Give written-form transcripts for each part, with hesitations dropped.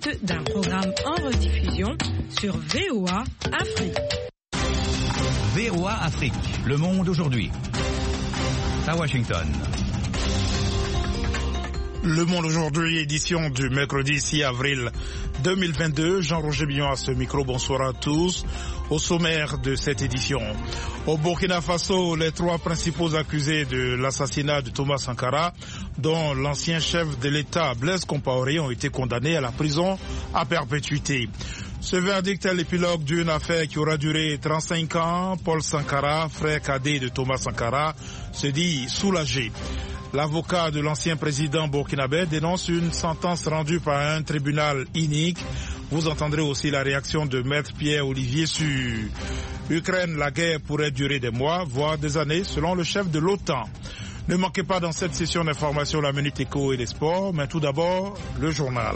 suite d'un programme en rediffusion sur VOA Afrique. VOA Afrique, le monde aujourd'hui. À Washington. Le monde aujourd'hui, édition du mercredi 6 avril 2022. Jean-Roger Billon à ce micro, bonsoir à tous. Au sommaire de cette édition, au Burkina Faso, les trois principaux accusés de l'assassinat de Thomas Sankara, dont l'ancien chef de l'État Blaise Compaoré, ont été condamnés à la prison à perpétuité. Ce verdict est l'épilogue d'une affaire qui aura duré 35 ans. Paul Sankara, frère cadet de Thomas Sankara, se dit soulagé. L'avocat de l'ancien président burkinabé dénonce une sentence rendue par un tribunal inique. Vous entendrez aussi la réaction de Maître Pierre-Olivier sur Ukraine. La guerre pourrait durer des mois, voire des années, selon le chef de l'OTAN. Ne manquez pas dans cette session d'information la Minute Éco et les sports, mais tout d'abord, le journal.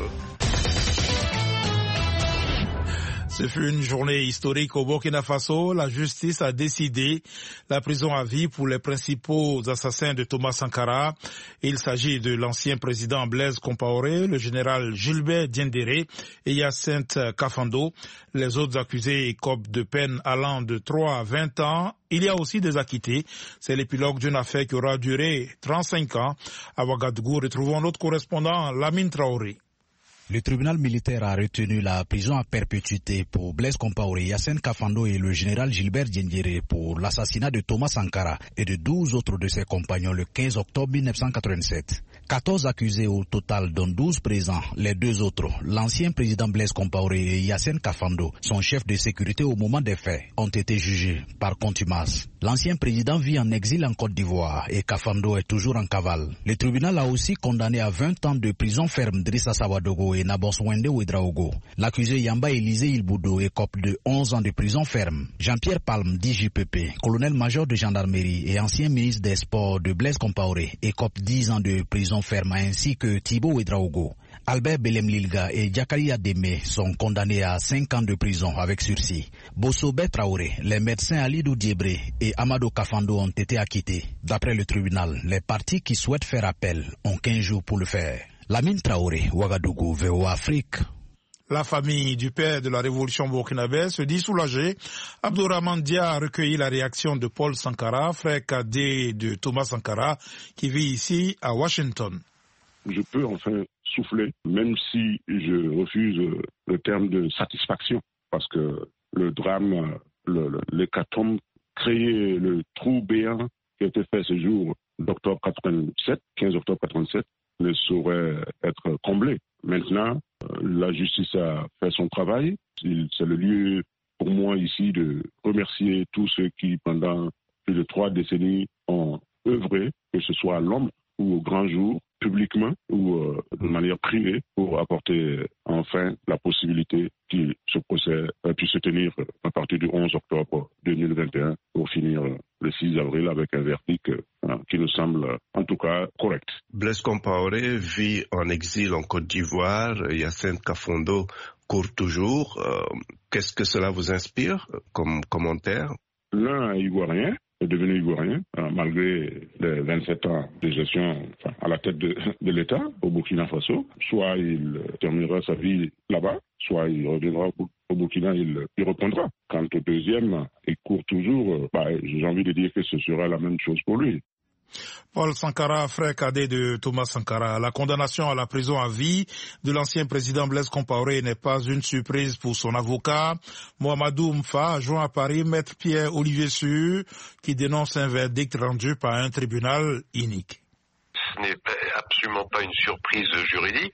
Ce fut une journée historique au Burkina Faso. La justice a décidé la prison à vie pour les principaux assassins de Thomas Sankara. Il s'agit de l'ancien président Blaise Compaoré, le général Gilbert Diendéré et Hyacinthe Kafando. Les autres accusés écopent de peine allant de 3 à 20 ans. Il y a aussi des acquittés. C'est l'épilogue d'une affaire qui aura duré 35 ans. À Ouagadougou, retrouvons notre correspondant Lamine Traoré. Le tribunal militaire a retenu la prison à perpétuité pour Blaise Compaoré, Hyacinthe Kafando et le général Gilbert Diendéré pour l'assassinat de Thomas Sankara et de 12 autres de ses compagnons le 15 octobre 1987. 14 accusés au total, dont 12 présents. Les deux autres, l'ancien président Blaise Compaoré et Hyacinthe Kafando, son chef de sécurité au moment des faits, ont été jugés par contumace. L'ancien président vit en exil en Côte d'Ivoire et Kafando est toujours en cavale. Le tribunal a aussi condamné à 20 ans de prison ferme Drissa Sawadogo et Nabonswende Ouedraogo. L'accusé Yamba Élisée Ilboudo écope de 11 ans de prison ferme. Jean-Pierre Palme, d'IJPP, colonel-major de gendarmerie et ancien ministre des Sports de Blaise Compaoré, écope 10 ans de prison ferme ainsi que Thibaut Ouedraogo. Albert Belem-Lilga et Diakari Ademe sont condamnés à 5 ans de prison avec sursis. Bossobé Traoré, les médecins Alidou Diebré et Amadou Kafando ont été acquittés. D'après le tribunal, les parties qui souhaitent faire appel ont 15 jours pour le faire. Lamine Traoré, Ouagadougou, VOA Afrique. La famille du père de la révolution burkinabé se dit soulagée. Abdourahmane Dia a recueilli la réaction de Paul Sankara, frère cadet de Thomas Sankara, qui vit ici à Washington. Je peux enfin souffler, même si je refuse le terme de satisfaction, parce que le drame, l'hécatombe, créé le trou béant qui a été fait ce jour d'octobre 87, 15 octobre 87, ne saurait être comblé. Maintenant, la justice a fait son travail. C'est le lieu pour moi ici de remercier tous ceux qui, pendant plus de 3 décennies, ont œuvré, que ce soit à l'ombre ou au grand jour, publiquement ou de manière privée, pour apporter enfin la possibilité que ce procès puisse se tenir à partir du 11 octobre 2021 pour finir le 6 avril avec un verdict qui nous semble en tout cas correct. Blaise Compaoré vit en exil en Côte d'Ivoire, Hyacinthe Kafando court toujours. Qu'est-ce que cela vous inspire comme commentaire? L'un est ivoirien, est devenu ivoirien, malgré les 27 ans de gestion à la tête de l'État au Burkina Faso. Soit il terminera sa vie là-bas, soit il reviendra au Burkina, il reprendra. Quant au deuxième, il court toujours. J'ai envie de dire que ce sera la même chose pour lui. Paul Sankara, frère cadet de Thomas Sankara. La condamnation à la prison à vie de l'ancien président Blaise Compaoré n'est pas une surprise pour son avocat. Mohamedou Mfa a joint à Paris Maître Pierre-Olivier Sur, qui dénonce un verdict rendu par un tribunal inique. Ce n'est absolument pas une surprise juridique,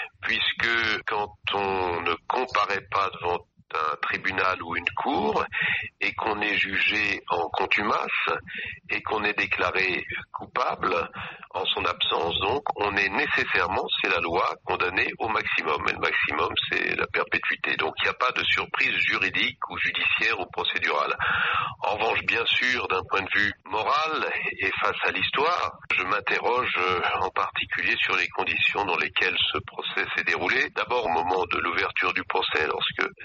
puisque quand on ne comparaît pas devant un tribunal ou une cour et qu'on est jugé en contumace et qu'on est déclaré coupable en son absence, donc on est nécessairement, c'est la loi, condamné au maximum. Et le maximum, c'est la perpétuité. Donc il n'y a pas de surprise juridique ou judiciaire ou procédurale. En revanche, bien sûr, d'un point de vue moral et face à l'histoire, je m'interroge en particulier sur les conditions dans lesquelles ce procès s'est déroulé. D'abord au moment de l'ouverture du procès, lorsque les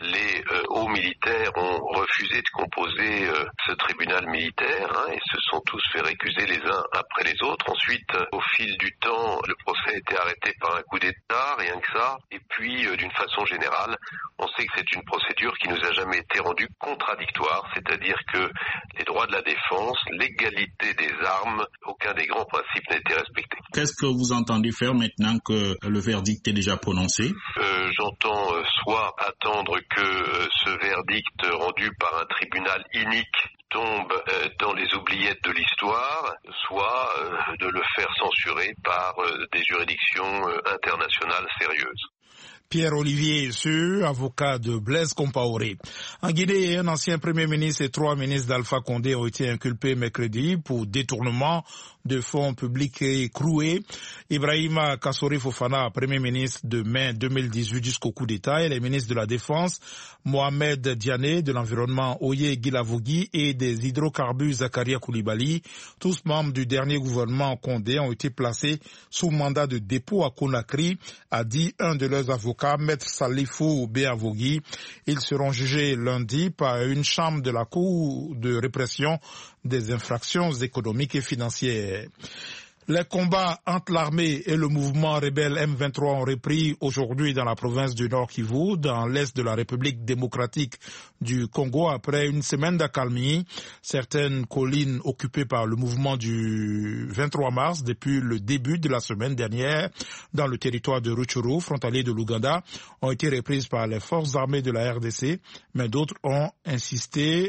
hauts militaires ont refusé de composer ce tribunal militaire, et se sont tous fait récuser les uns après les autres. Ensuite, au fil du temps, le procès a été arrêté par un coup d'État, rien que ça. Et puis, d'une façon générale, on sait que c'est une procédure qui nous a jamais été rendue contradictoire, c'est-à-dire que les droits de la défense, l'égalité des armes, aucun des grands principes n'a été respecté. Qu'est-ce que vous entendez faire maintenant que le verdict est déjà prononcé? J'entends soit attendre que ce verdict rendu par un tribunal inique tombe dans les oubliettes de l'histoire, soit de le faire censurer par des juridictions internationales sérieuses. Pierre-Olivier Esseux, avocat de Blaise Compaoré. En Guinée, un ancien premier ministre et 3 ministres d'Alpha Condé ont été inculpés mercredi pour détournement de fonds publics écroués. Ibrahima Kassori Fofana, premier ministre de mai 2018 jusqu'au coup d'État, et les ministres de la Défense, Mohamed Diané, de l'Environnement, Oye Guilavogui, et des hydrocarbures, Zakaria Koulibaly, tous membres du dernier gouvernement Condé, ont été placés sous mandat de dépôt à Conakry, a dit un de leurs avocats, Maître Salifou Béavogui. Ils seront jugés lundi par une chambre de la Cour de répression des infractions économiques et financières. Les combats entre l'armée et le mouvement rebelle M23 ont repris aujourd'hui dans la province du Nord Kivu, dans l'est de la République démocratique du Congo, après une semaine d'accalmie. Certaines collines occupées par le mouvement du 23 mars depuis le début de la semaine dernière dans le territoire de Rutshuru, frontalier de l'Ouganda, ont été reprises par les forces armées de la RDC, mais d'autres ont résisté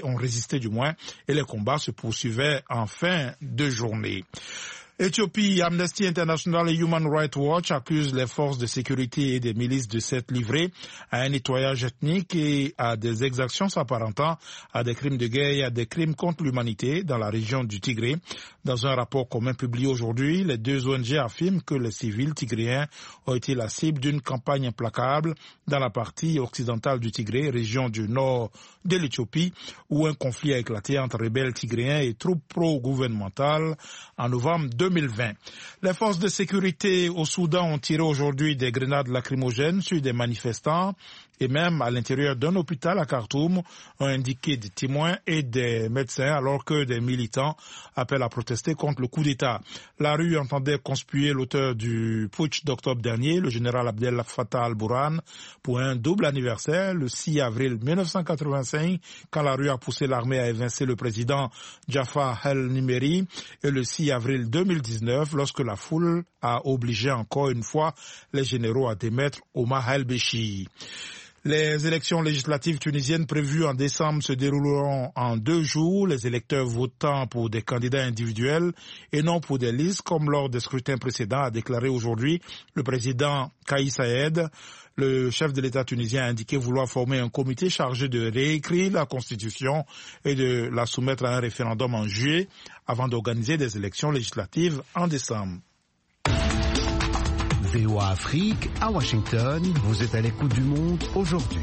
et les combats se poursuivaient en fin de journée. Éthiopie, Amnesty International et Human Rights Watch accusent les forces de sécurité et des milices de s'être livrées à un nettoyage ethnique et à des exactions s'apparentant à des crimes de guerre et à des crimes contre l'humanité dans la région du Tigré. Dans un rapport commun publié aujourd'hui, les deux ONG affirment que les civils tigréens ont été la cible d'une campagne implacable dans la partie occidentale du Tigré, région du nord de l'Éthiopie, où un conflit a éclaté entre rebelles tigréens et troupes pro-gouvernementales en novembre 2020. Les forces de sécurité au Soudan ont tiré aujourd'hui des grenades lacrymogènes sur des manifestants et même à l'intérieur d'un hôpital à Khartoum, ont indiqué des témoins et des médecins, alors que des militants appellent à protester contre le coup d'État. La rue entendait conspuer l'auteur du putsch d'octobre dernier, le général Abdel Fattah al-Burhan, pour un double anniversaire, le 6 avril 1985, quand la rue a poussé l'armée à évincer le président Jafar el-Nimeri, et le 6 avril 2019, lorsque la foule a obligé encore une fois les généraux à démettre Omar el-Béchir. Les élections législatives tunisiennes prévues en décembre se dérouleront en 2 jours, les électeurs votant pour des candidats individuels et non pour des listes, comme lors des scrutins précédents, a déclaré aujourd'hui le président Kais Saied. Le chef de l'État tunisien a indiqué vouloir former un comité chargé de réécrire la Constitution et de la soumettre à un référendum en juillet avant d'organiser des élections législatives en décembre. VOA Afrique, à Washington, vous êtes à l'écoute du monde aujourd'hui.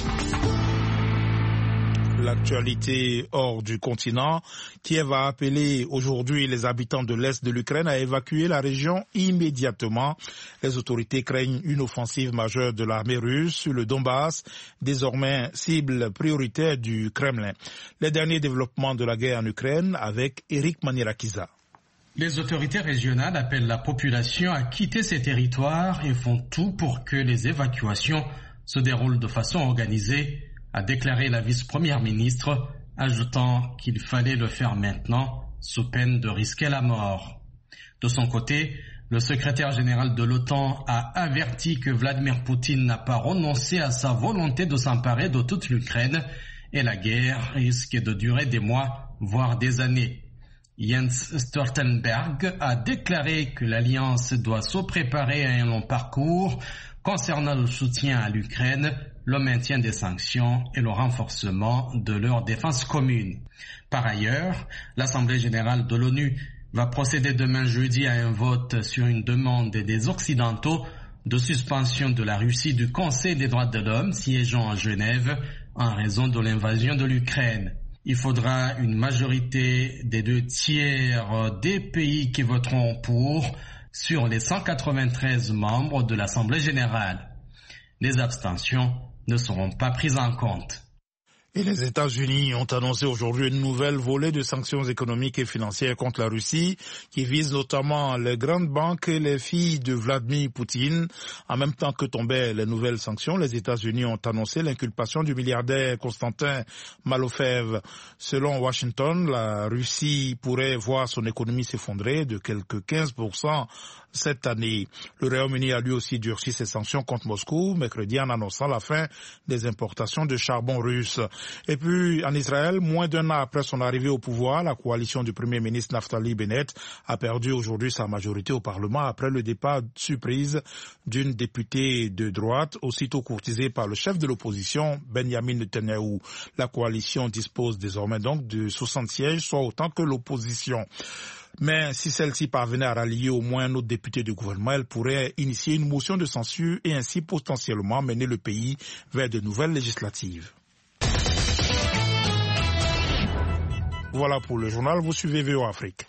L'actualité hors du continent, Kiev a appelé aujourd'hui les habitants de l'Est de l'Ukraine à évacuer la région immédiatement. Les autorités craignent une offensive majeure de l'armée russe sur le Donbass, désormais cible prioritaire du Kremlin. Les derniers développements de la guerre en Ukraine avec Eric Manirakiza. Les autorités régionales appellent la population à quitter ces territoires et font tout pour que les évacuations se déroulent de façon organisée, a déclaré la vice-première ministre, ajoutant qu'il fallait le faire maintenant, sous peine de risquer la mort. De son côté, le secrétaire général de l'OTAN a averti que Vladimir Poutine n'a pas renoncé à sa volonté de s'emparer de toute l'Ukraine et la guerre risque de durer des mois, voire des années. Jens Stoltenberg a déclaré que l'Alliance doit se préparer à un long parcours concernant le soutien à l'Ukraine, le maintien des sanctions et le renforcement de leur défense commune. Par ailleurs, l'Assemblée générale de l'ONU va procéder demain jeudi à un vote sur une demande des Occidentaux de suspension de la Russie du Conseil des droits de l'homme siégeant à Genève en raison de l'invasion de l'Ukraine. Il faudra une majorité des 2/3 des pays qui voteront pour sur les 193 membres de l'Assemblée générale. Les abstentions ne seront pas prises en compte. Et les États-Unis ont annoncé aujourd'hui une nouvelle volée de sanctions économiques et financières contre la Russie qui vise notamment les grandes banques et les filles de Vladimir Poutine. En même temps que tombaient les nouvelles sanctions, les États-Unis ont annoncé l'inculpation du milliardaire Konstantin Malofev. Selon Washington, la Russie pourrait voir son économie s'effondrer de quelques 15% cette année. Le Royaume-Uni a lui aussi durci ses sanctions contre Moscou mercredi en annonçant la fin des importations de charbon russe. Et puis, en Israël, moins d'un an après son arrivée au pouvoir, la coalition du Premier ministre Naftali Bennett a perdu aujourd'hui sa majorité au Parlement après le départ surprise d'une députée de droite, aussitôt courtisée par le chef de l'opposition, Benjamin Netanyahu. La coalition dispose désormais donc de 60 sièges, soit autant que l'opposition. Mais si celle-ci parvenait à rallier au moins un autre député du gouvernement, elle pourrait initier une motion de censure et ainsi potentiellement mener le pays vers de nouvelles législatives. Voilà pour le journal, vous suivez VOA Afrique.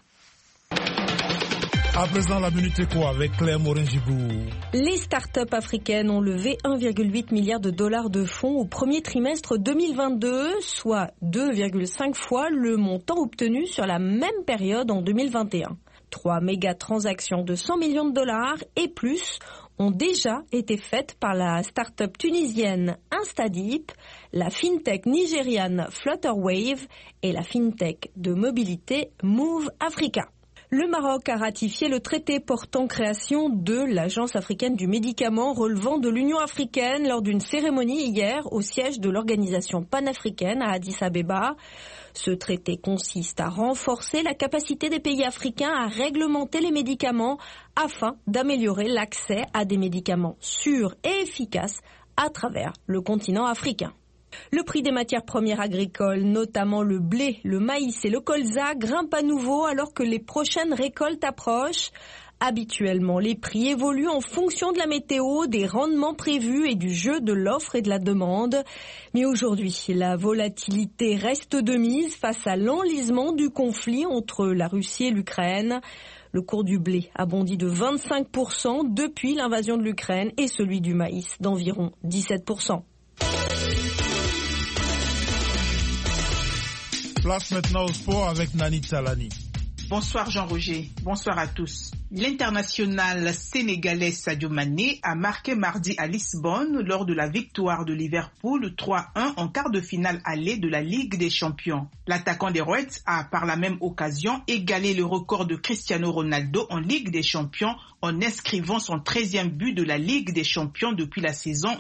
À présent, la Minute Éco avec Claire Morin-Gibou. Les startups africaines ont levé 1,8 milliard de dollars de fonds au premier trimestre 2022, soit 2,5 fois le montant obtenu sur la même période en 2021. 3 méga-transactions de 100 millions de dollars et plus ont déjà été faites par la start-up tunisienne Instadeep, la fintech nigériane Flutterwave et la fintech de mobilité Move Africa. Le Maroc a ratifié le traité portant création de l'Agence africaine du médicament relevant de l'Union africaine lors d'une cérémonie hier au siège de l'organisation panafricaine à Addis Abeba. Ce traité consiste à renforcer la capacité des pays africains à réglementer les médicaments afin d'améliorer l'accès à des médicaments sûrs et efficaces à travers le continent africain. Le prix des matières premières agricoles, notamment le blé, le maïs et le colza, grimpe à nouveau alors que les prochaines récoltes approchent. Habituellement, les prix évoluent en fonction de la météo, des rendements prévus et du jeu de l'offre et de la demande. Mais aujourd'hui, la volatilité reste de mise face à l'enlisement du conflit entre la Russie et l'Ukraine. Le cours du blé a bondi de 25% depuis l'invasion de l'Ukraine et celui du maïs d'environ 17%. Place maintenant au sport avec Nani Talani. Bonsoir Jean-Roger, bonsoir à tous. L'international sénégalais Sadio Mané a marqué mardi à Lisbonne lors de la victoire de Liverpool 3-1 en quart de finale aller de la Ligue des Champions. L'attaquant des Reds a par la même occasion égalé le record de Cristiano Ronaldo en Ligue des Champions en inscrivant son 13e but de la Ligue des Champions depuis la saison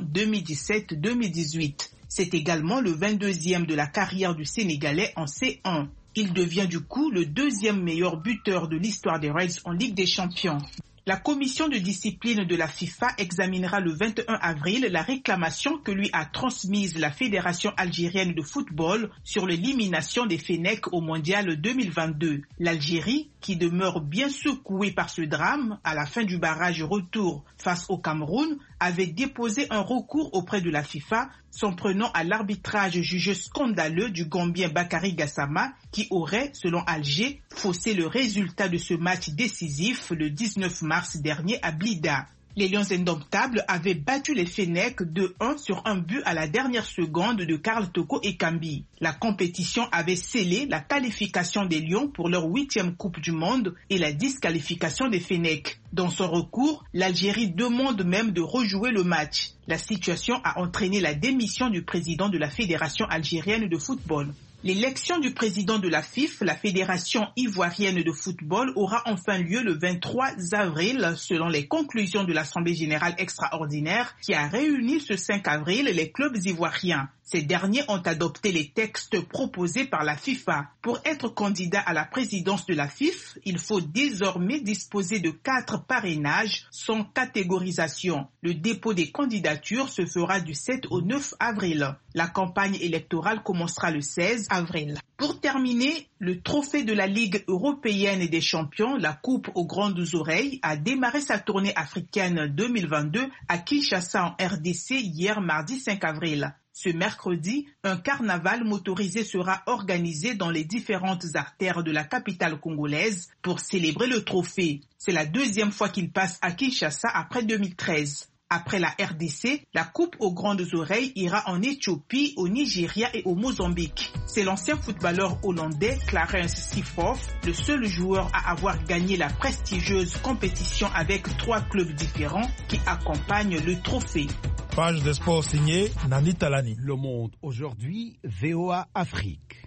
2017-2018. C'est également le 22e de la carrière du Sénégalais en C1. Il devient du coup le deuxième meilleur buteur de l'histoire des Reds en Ligue des Champions. La commission de discipline de la FIFA examinera le 21 avril la réclamation que lui a transmise la Fédération algérienne de football sur l'élimination des Fennecs au Mondial 2022. L'Algérie, qui demeure bien secouée par ce drame à la fin du barrage retour face au Cameroun, avait déposé un recours auprès de la FIFA s'en prenant à l'arbitrage jugé scandaleux du Gambien Bakary Gassama qui aurait, selon Alger, faussé le résultat de ce match décisif le 19 mars dernier à Blida. Les Lions indomptables avaient battu les Fennecs 2-1 sur un but à la dernière seconde de Karl Toko Ekambi. La compétition avait scellé la qualification des Lions pour leur 8e Coupe du Monde et la disqualification des Fennecs. Dans son recours, l'Algérie demande même de rejouer le match. La situation a entraîné la démission du président de la Fédération algérienne de football. L'élection du président de la FIF, la Fédération ivoirienne de football, aura enfin lieu le 23 avril, selon les conclusions de l'Assemblée générale extraordinaire qui a réuni ce 5 avril les clubs ivoiriens. Ces derniers ont adopté les textes proposés par la FIFA. Pour être candidat à la présidence de la FIF, il faut désormais disposer de 4 parrainages sans catégorisation. Le dépôt des candidatures se fera du 7 au 9 avril. La campagne électorale commencera le 16 avril. Pour terminer, le trophée de la Ligue européenne des champions, la Coupe aux grandes oreilles, a démarré sa tournée africaine 2022 à Kinshasa en RDC hier mardi 5 avril. Ce mercredi, un carnaval motorisé sera organisé dans les différentes artères de la capitale congolaise pour célébrer le trophée. C'est la 2e fois qu'il passe à Kinshasa après 2013. Après la RDC, la coupe aux grandes oreilles ira en Éthiopie, au Nigeria et au Mozambique. C'est l'ancien footballeur hollandais Clarence Seedorf, le seul joueur à avoir gagné la prestigieuse compétition avec 3 clubs différents qui accompagnent le trophée. Page de sport signée Nani Talani. Le Monde aujourd'hui, VOA Afrique.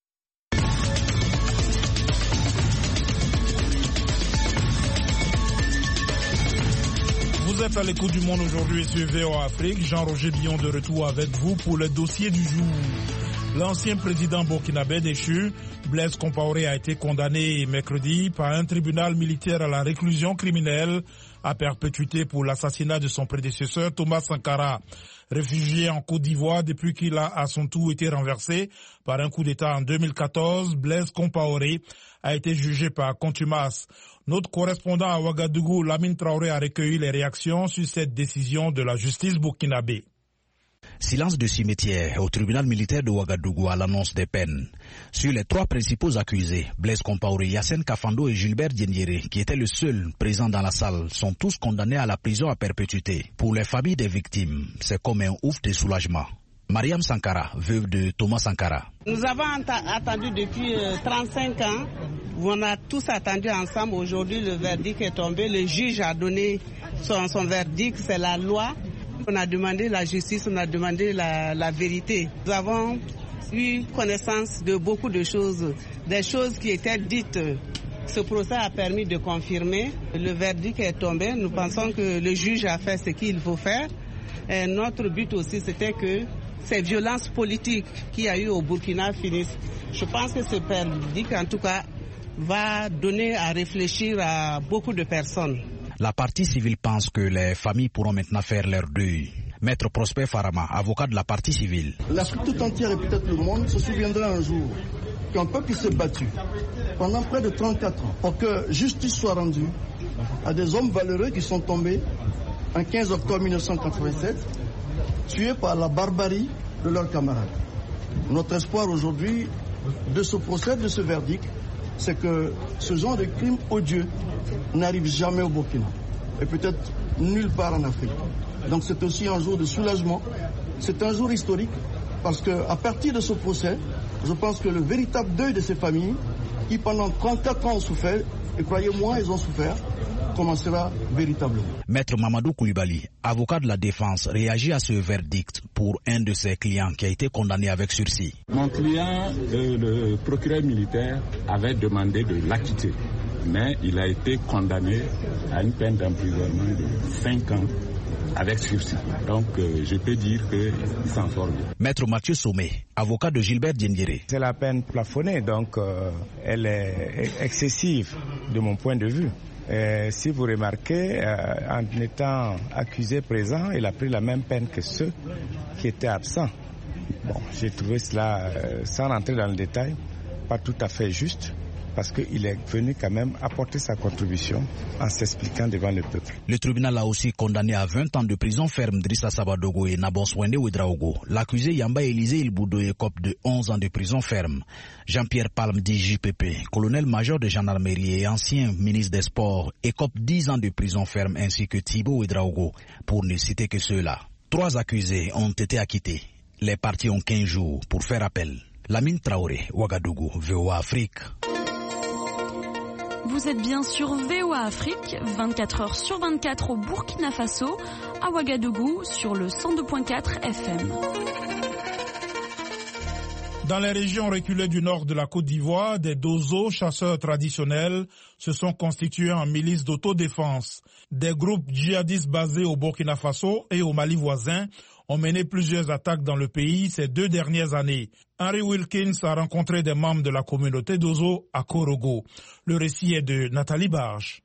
Vous êtes à l'écoute du Monde aujourd'hui sur VOA Afrique. Jean-Roger Billon de retour avec vous pour le dossier du jour. L'ancien président burkinabé déchu, Blaise Compaoré, a été condamné mercredi par un tribunal militaire à la réclusion criminelle à perpétuité pour l'assassinat de son prédécesseur Thomas Sankara. Réfugié en Côte d'Ivoire depuis qu'il a à son tour été renversé par un coup d'État en 2014, Blaise Compaoré a été jugé par contumace. Notre correspondant à Ouagadougou, Lamine Traoré, a recueilli les réactions sur cette décision de la justice burkinabé. Silence de cimetière au tribunal militaire de Ouagadougou à l'annonce des peines. Sur les 3 principaux accusés, Blaise Compaoré, Yassine Kafando et Gilbert Diendéré, qui étaient le seul présent dans la salle, sont tous condamnés à la prison à perpétuité. Pour les familles des victimes, c'est comme un ouf de soulagement. Mariam Sankara, veuve de Thomas Sankara. Nous avons attendu depuis 35 ans. On a tous attendu ensemble. Aujourd'hui, le verdict est tombé. Le juge a donné son verdict. C'est la loi. On a demandé la justice, on a demandé la vérité. Nous avons eu connaissance de beaucoup de choses, des choses qui étaient dites. Ce procès a permis de confirmer. Le verdict est tombé. Nous pensons que le juge a fait ce qu'il faut faire. Et notre but aussi, c'était que ces violences politiques qu'il y a eu au Burkina finissent. Je pense que ce verdict, en tout cas, va donner à réfléchir à beaucoup de personnes. La partie civile pense que les familles pourront maintenant faire leur deuil. Maître Prosper Farama, avocat de la partie civile. L'Afrique tout entière et peut-être le monde se souviendra un jour qu'un peuple s'est battu pendant près de 34 ans pour que justice soit rendue à des hommes valeureux qui sont tombés en 15 octobre 1987, tués par la barbarie de leurs camarades. Notre espoir aujourd'hui de ce procès, de ce verdict, c'est que ce genre de crime odieux n'arrive jamais au Burkina et peut-être nulle part en Afrique. Donc c'est aussi un jour de soulagement, c'est un jour historique parce qu'à partir de ce procès, je pense que le véritable deuil de ces familles qui pendant 34 ans ont souffert, et croyez-moi, ils ont souffert, commencera véritablement. Maître Mamadou Koulibaly, avocat de la défense, réagit à ce verdict pour un de ses clients qui a été condamné avec sursis. Mon client, le procureur militaire, avait demandé de l'acquitter, mais il a été condamné à une peine d'emprisonnement de 5 ans avec sursis. Donc je peux dire qu'il s'en sort bien. Maître Mathieu Sommet, avocat de Gilbert Diendéré. C'est la peine plafonnée, donc elle est excessive de mon point de vue. Si vous remarquez, en étant accusé présent, il a pris la même peine que ceux qui étaient absents. Bon, j'ai trouvé cela, sans rentrer dans le détail, pas tout à fait juste, parce qu'il est venu quand même apporter sa contribution en s'expliquant devant le peuple. Le tribunal a aussi condamné à 20 ans de prison ferme Drissa Sabadogo et Nabonswende Ouedraogo. L'accusé Yamba Élisée Ilboudo écope de 11 ans de prison ferme. Jean-Pierre Palme dit JPP, colonel-major de gendarmerie et ancien ministre des Sports, écope 10 ans de prison ferme ainsi que Thibaut Ouedraogo, pour ne citer que ceux-là. 3 accusés ont été acquittés. Les parties ont 15 jours pour faire appel. Lamine Traoré, Ouagadougou, VOA Afrique. Vous êtes bien sur VOA Afrique, 24 heures sur 24 au Burkina Faso, à Ouagadougou sur le 102.4 FM. Dans les régions reculées du nord de la Côte d'Ivoire, des Dozo, chasseurs traditionnels, se sont constitués en milices d'autodéfense. Des groupes djihadistes basés au Burkina Faso et au Mali voisin ont mené plusieurs attaques dans le pays ces 2 dernières années. Henry Wilkins a rencontré des membres de la communauté Dozo à Korogo. Le récit est de Nathalie Barge.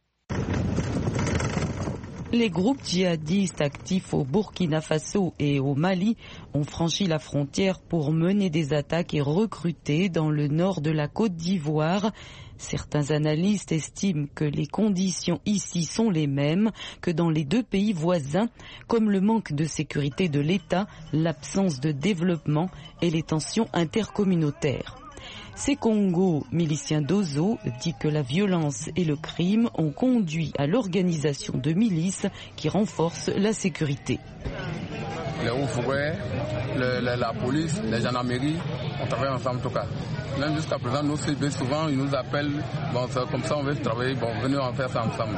Les groupes djihadistes actifs au Burkina Faso et au Mali ont franchi la frontière pour mener des attaques et recruter dans le nord de la Côte d'Ivoire. Certains analystes estiment que les conditions ici sont les mêmes que dans les 2 pays voisins, comme le manque de sécurité de l'État, l'absence de développement et les tensions intercommunautaires. Sekongo, milicien d'Ozo, dit que la violence et le crime ont conduit à l'organisation de milices qui renforcent la sécurité. Les hauts-fourrés, la police, les gendarmeries, on travaille ensemble en tout cas. Même jusqu'à présent, nous CB, souvent, ils nous appellent, bon, comme ça on veut travailler, bon, venez en faire ça ensemble.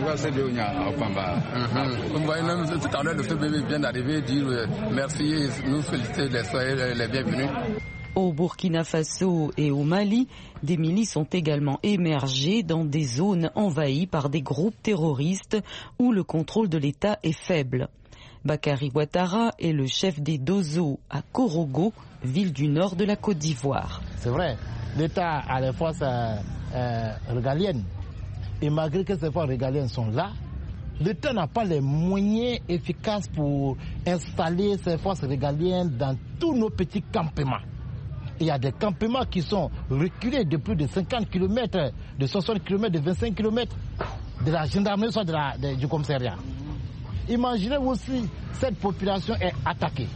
Vous voyez, même tout à l'heure, le CB vient d'arriver, dire merci et nous féliciter, les bienvenus. Au Burkina Faso et au Mali, des milices ont également émergé dans des zones envahies par des groupes terroristes où le contrôle de l'État est faible. Bakary Ouattara est le chef des Dozo à Korogo, ville du nord de la Côte d'Ivoire. C'est vrai, l'État a les forces régaliennes. Et malgré que ces forces régaliennes sont là, l'État n'a pas les moyens efficaces pour installer ces forces régaliennes dans tous nos petits campements. Il y a des campements qui sont reculés de plus de 50 km, de 60 km, de 25 km de la gendarmerie, soit du commissariat. Imaginez aussi, cette population est attaquée.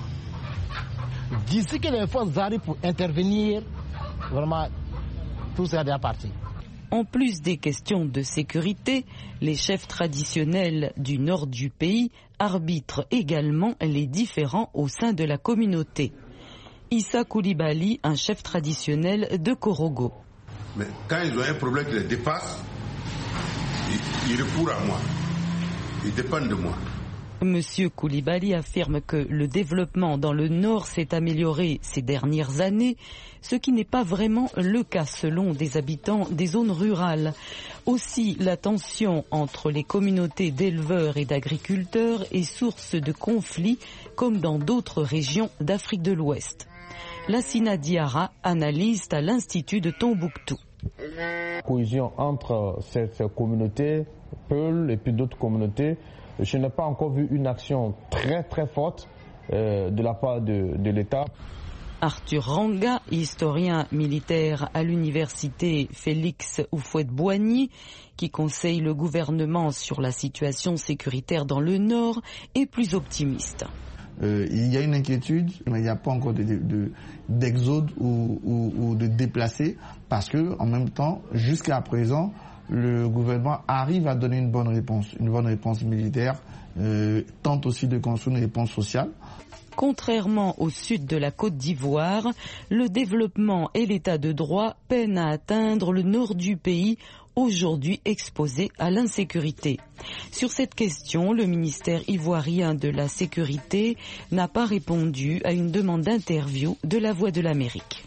D'ici que les forces arrivent pour intervenir, vraiment, tout sera déjà parti. En plus des questions de sécurité, les chefs traditionnels du nord du pays arbitrent également les différends au sein de la communauté. Issa Koulibaly, un chef traditionnel de Korogo. Mais quand ils ont un problème qui les dépasse, ils recourent à moi. Ils dépendent de moi. Monsieur Koulibaly affirme que le développement dans le nord s'est amélioré ces dernières années, ce qui n'est pas vraiment le cas selon des habitants des zones rurales. Aussi, la tension entre les communautés d'éleveurs et d'agriculteurs est source de conflits comme dans d'autres régions d'Afrique de l'Ouest. Lassina Diarra, analyste à l'Institut de Tombouctou. Cohésion entre ces communautés, Peul et puis d'autres communautés, je n'ai pas encore vu une action très très forte de la part de l'État. Arthur Ranga, historien militaire à l'université Félix Houphouët-Boigny, qui conseille le gouvernement sur la situation sécuritaire dans le Nord, est plus optimiste. Il y a une inquiétude, mais il n'y a pas encore d'exode ou de déplacés, parce que en même temps, jusqu'à présent, le gouvernement arrive à donner une bonne réponse militaire, tente aussi de construire une réponse sociale. Contrairement au sud de la Côte d'Ivoire, le développement et l'état de droit peinent à atteindre le nord du pays, aujourd'hui exposé à l'insécurité. Sur cette question, le ministère ivoirien de la Sécurité n'a pas répondu à une demande d'interview de La Voix de l'Amérique.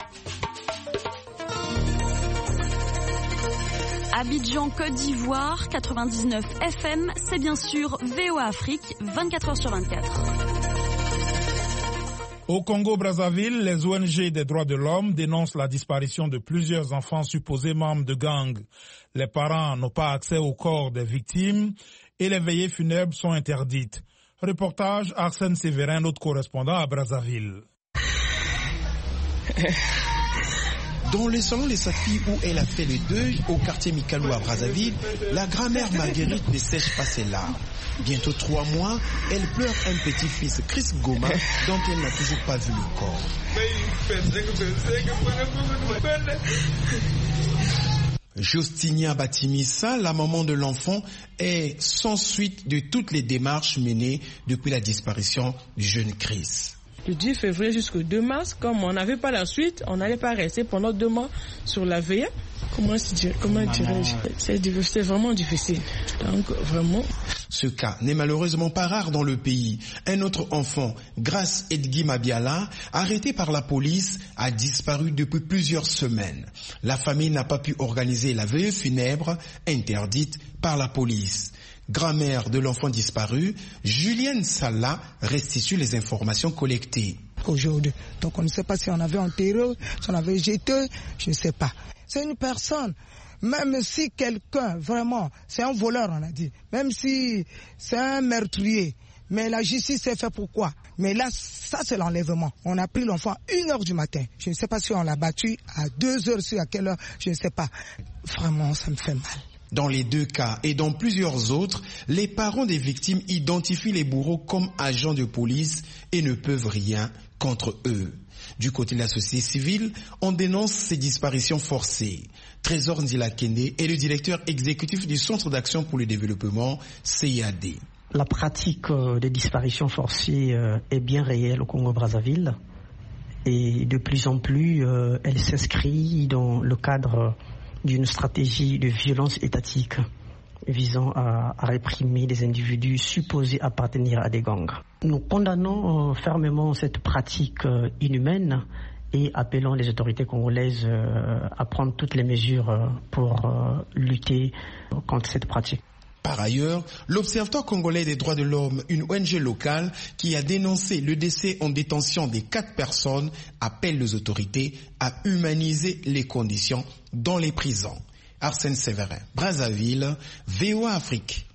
Abidjan, Côte d'Ivoire, 99 FM, c'est bien sûr VOA Afrique, 24h sur 24. Au Congo-Brazzaville, les ONG des droits de l'homme dénoncent la disparition de plusieurs enfants supposés membres de gangs. Les parents n'ont pas accès au corps des victimes et les veillées funèbres sont interdites. Reportage Arsène Séverin, notre correspondant à Brazzaville. Dans le salon des Safi où elle a fait le deuil au quartier Mikalou à Brazzaville, la grand-mère Marguerite ne sèche pas ses larmes. Bientôt 3 mois, elle pleure un petit-fils, Chris Goma, dont elle n'a toujours pas vu le corps. Justinia Batimissa, la maman de l'enfant, est sans suite de toutes les démarches menées depuis la disparition du jeune Chris. Du 10 février jusqu'au 2 mars, comme on n'avait pas la suite, on n'allait pas rester pendant 2 mois sur la veille. Comment dirais-je? C'est vraiment difficile. Donc, vraiment. Ce cas n'est malheureusement pas rare dans le pays. Un autre enfant, Grace Edgui Mabiala, arrêté par la police, a disparu depuis plusieurs semaines. La famille n'a pas pu organiser la veille funèbre, interdite par la police. Grand-mère de l'enfant disparu, Julienne Salla restitue les informations collectées. Aujourd'hui, donc on ne sait pas si on avait enterré, si on avait jeté, je ne sais pas. C'est une personne, même si quelqu'un, vraiment, c'est un voleur, on a dit, même si c'est un meurtrier, mais la justice s'est fait pourquoi? Mais là, ça c'est l'enlèvement. On a pris l'enfant à 1h du matin. Je ne sais pas si on l'a battu à 2h, à quelle heure, je ne sais pas. Vraiment, ça me fait mal. Dans les deux cas et dans plusieurs autres, les parents des victimes identifient les bourreaux comme agents de police et ne peuvent rien contre eux. Du côté de la société civile, on dénonce ces disparitions forcées. Trésor Ndilakende est le directeur exécutif du Centre d'action pour le développement, CIAD. La pratique des disparitions forcées est bien réelle au Congo-Brazzaville et de plus en plus elle s'inscrit dans le cadre d'une stratégie de violence étatique visant à réprimer des individus supposés appartenir à des gangs. Nous condamnons fermement cette pratique inhumaine et appelons les autorités congolaises à prendre toutes les mesures pour lutter contre cette pratique. Par ailleurs, l'Observatoire congolais des droits de l'homme, une ONG locale qui a dénoncé le décès en détention des 4 personnes, appelle les autorités à humaniser les conditions dans les prisons. Arsène Séverin, Brazzaville, VOA Afrique.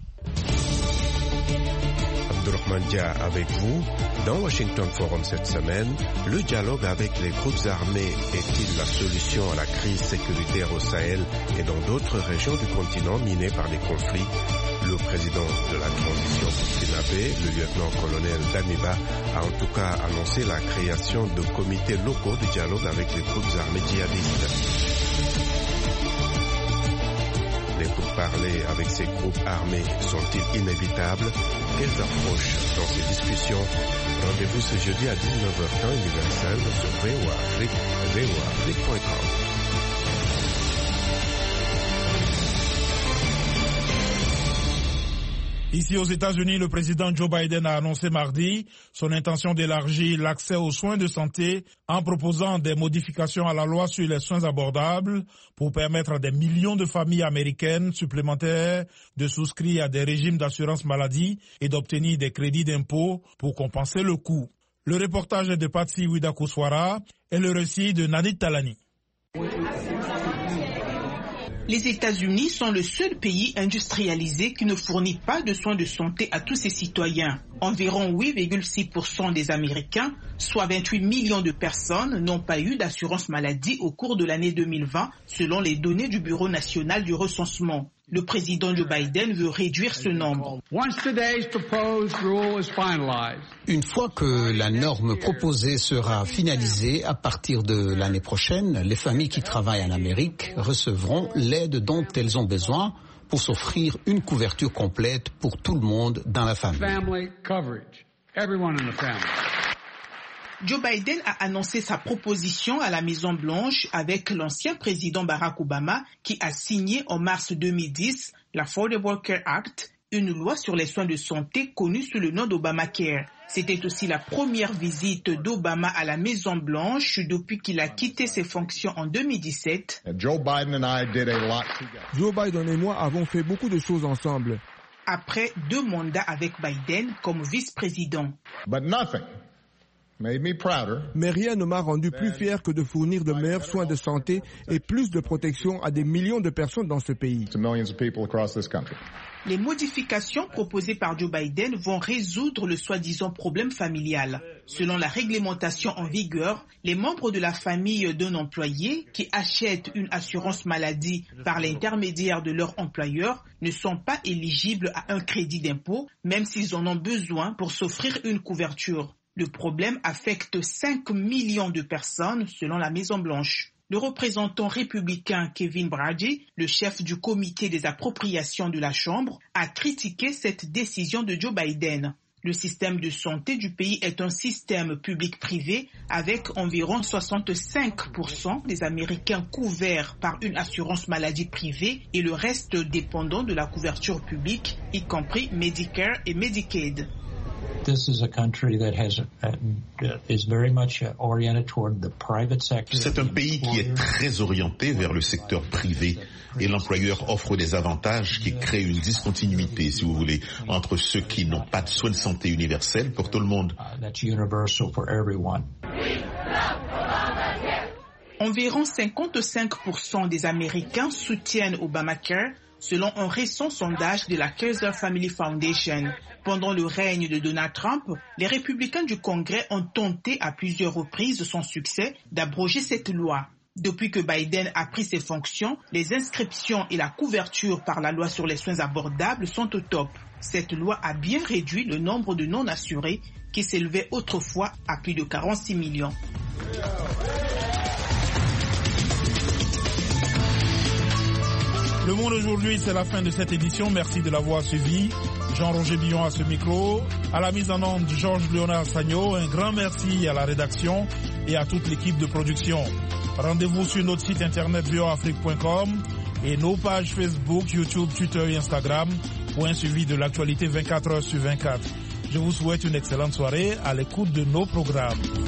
Abdourahmane Dia avec vous. Dans Washington Forum cette semaine, le dialogue avec les groupes armés est-il la solution à la crise sécuritaire au Sahel et dans d'autres régions du continent minées par des conflits? Le président de la transition burkinabé, le lieutenant-colonel Damiba, a en tout cas annoncé la création de comités locaux de dialogue avec les groupes armés djihadistes. Les pourparlers avec ces groupes armés sont-ils inévitables? Quelles approches dans ces discussions? Rendez-vous ce jeudi à 19h temps universel sur VOA Afrique, voaafrique.com. Ici aux États-Unis, le président Joe Biden a annoncé mardi son intention d'élargir l'accès aux soins de santé en proposant des modifications à la loi sur les soins abordables pour permettre à des millions de familles américaines supplémentaires de souscrire à des régimes d'assurance maladie et d'obtenir des crédits d'impôt pour compenser le coût. Le reportage est de Patsy Widakuswara et le récit de Nadit Talani. Les États-Unis sont le seul pays industrialisé qui ne fournit pas de soins de santé à tous ses citoyens. Environ 8,6% des Américains, soit 28 millions de personnes, n'ont pas eu d'assurance maladie au cours de l'année 2020, selon les données du Bureau national du recensement. Le président Joe Biden veut réduire ce nombre. Une fois que la norme proposée sera finalisée à partir de l'année prochaine, les familles qui travaillent en Amérique recevront l'aide dont elles ont besoin pour s'offrir une couverture complète pour tout le monde dans la famille. Joe Biden a annoncé sa proposition à la Maison-Blanche avec l'ancien président Barack Obama qui a signé en mars 2010 l'Affordable Care Act, une loi sur les soins de santé connue sous le nom d'Obamacare. C'était aussi la première visite d'Obama à la Maison-Blanche depuis qu'il a quitté ses fonctions en 2017. Joe Biden et moi avons fait beaucoup de choses ensemble. Après 2 mandats avec Biden comme vice-président. Mais rien ne m'a rendu plus fier que de fournir de meilleurs soins de santé et plus de protection à des millions de personnes dans ce pays. Les modifications proposées par Joe Biden vont résoudre le soi-disant problème familial. Selon la réglementation en vigueur, les membres de la famille d'un employé qui achètent une assurance maladie par l'intermédiaire de leur employeur ne sont pas éligibles à un crédit d'impôt, même s'ils en ont besoin pour s'offrir une couverture. Le problème affecte 5 millions de personnes selon la Maison-Blanche. Le représentant républicain Kevin Brady, le chef du comité des appropriations de la Chambre, a critiqué cette décision de Joe Biden. Le système de santé du pays est un système public-privé avec environ 65% des Américains couverts par une assurance maladie privée et le reste dépendant de la couverture publique, y compris Medicare et Medicaid. C'est un pays qui est très orienté vers le secteur privé et l'employeur offre des avantages qui créent une discontinuité, si vous voulez, entre ceux qui n'ont pas de soins de santé universels pour tout le monde. Environ 55% des Américains soutiennent Obamacare, selon un récent sondage de la Kaiser Family Foundation. Pendant le règne de Donald Trump, les républicains du Congrès ont tenté à plusieurs reprises sans succès d'abroger cette loi. Depuis que Biden a pris ses fonctions, les inscriptions et la couverture par la loi sur les soins abordables sont au top. Cette loi a bien réduit le nombre de non-assurés qui s'élevait autrefois à plus de 46 millions. Le Monde aujourd'hui, c'est la fin de cette édition. Merci de l'avoir suivi. Jean-Roger Billon à ce micro. À la mise en onde, Georges Léonard Sagno. Un grand merci à la rédaction et à toute l'équipe de production. Rendez-vous sur notre site internet voafrique.com et nos pages Facebook, YouTube, Twitter et Instagram pour un suivi de l'actualité 24 heures sur 24. Je vous souhaite une excellente soirée à l'écoute de nos programmes.